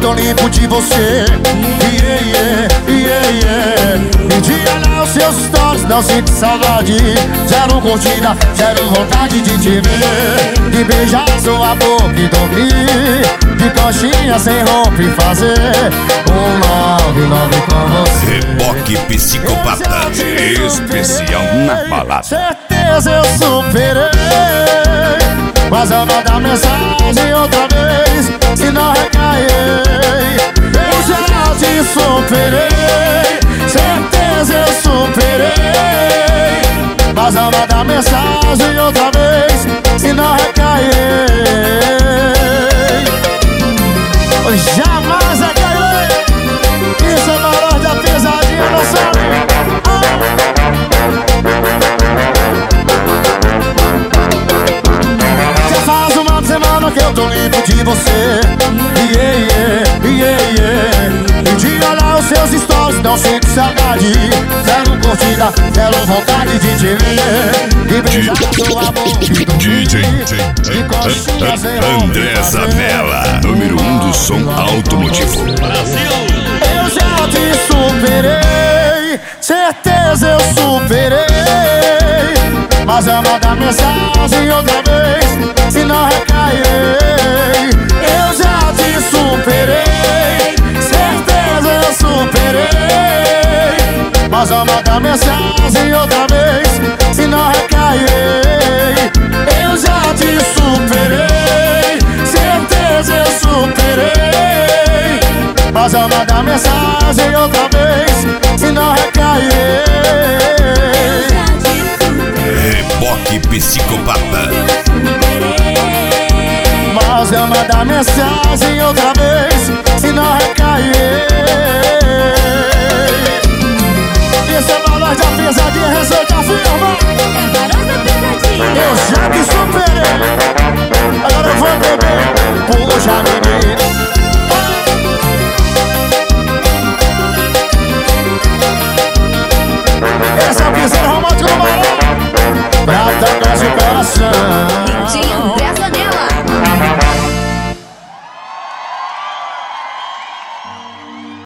tô limpo de você. Pedi olhar os seus stories, não sinto saudade. Zero curtida, zero vontade de te ver, de beijar sua boca e dormir de conchinha sem roupa e fazer um 99 com você. Reboque Psicopata especial na balada. Certeza eu superei, mas eu vou dar mensagem outra vez, se não recairei. Eu já te superei, certeza eu superei, mas eu vou dar mensagem outra vez, se não recairei. Jamais recairei. Isso é maior da pesadinha, não sabe? Já faz uma semana que eu tô limpo de você. Pedi olhar os seus stories, não sinto saudade. Zero curtida, zero vontade de te ver, de beijar sua boca e DJ André Zanella, número 1 do som automotivo. Eu já te superei, certeza eu superei, mas eu vou dar mensagem outra vez, se não recairei. Eu já te superei, certeza eu superei, mas eu vou dar mensagem outra vez, se não recairei. Eu já te superei, certeza eu superei, mas eu vou dar mensagem outra vez, se não recairei. Reboque Psicopata. Mas eu vou dar mensagem outra